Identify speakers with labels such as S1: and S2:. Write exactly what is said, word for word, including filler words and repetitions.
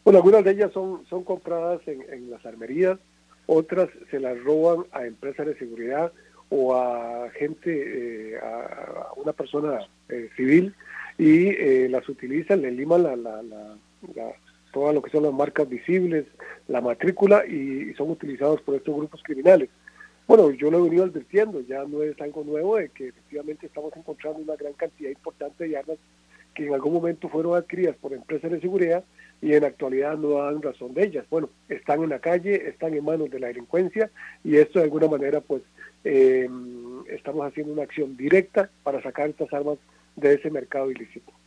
S1: Bueno, algunas de ellas son, son compradas en, en las armerías, otras se las roban a empresas de seguridad o a gente, eh, a, a una persona eh, civil, y eh, las utilizan, le liman la, la, la, la, todo lo que son las marcas visibles, la matrícula, y, y son utilizados por estos grupos criminales. Bueno, yo lo he venido advirtiendo, ya no es algo nuevo, de que efectivamente estamos encontrando una gran cantidad importante de armas que en algún momento fueron adquiridas por empresas de seguridad y en la actualidad no dan razón de ellas. Bueno, están en la calle, están en manos de la delincuencia, y esto de alguna manera pues eh, estamos haciendo una acción directa para sacar estas armas de ese mercado ilícito.